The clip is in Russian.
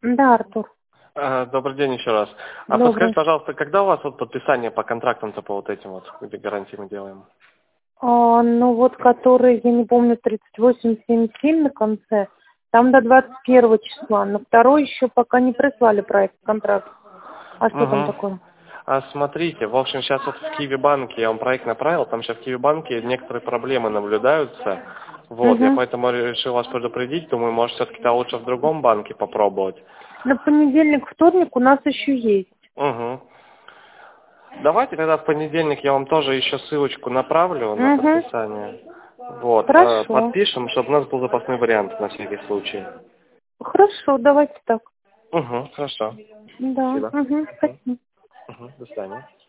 Да, Артур. Добрый день еще раз. Добрый. Подскажите, пожалуйста, когда у вас вот подписание по контрактам-то по вот этим вот, где гарантии мы делаем? Ну вот, который, я не помню, 3877 на конце, там до 21 числа. На второй еще пока не прислали проект контракт. А что там такое? Смотрите, в общем, сейчас вот в Киви-банке я вам проект направил, там сейчас в Киви-банке некоторые проблемы наблюдаются. Вот, я поэтому решил вас предупредить, думаю, может, все-таки лучше в другом банке попробовать. На понедельник, вторник у нас еще есть. Давайте тогда в понедельник я вам тоже еще ссылочку направлю на подписание. Вот, Хорошо. подпишем, чтобы у нас был запасной вариант на всякий случай. Хорошо, давайте так. Хорошо. Да. Спасибо. Спасибо. До свидания.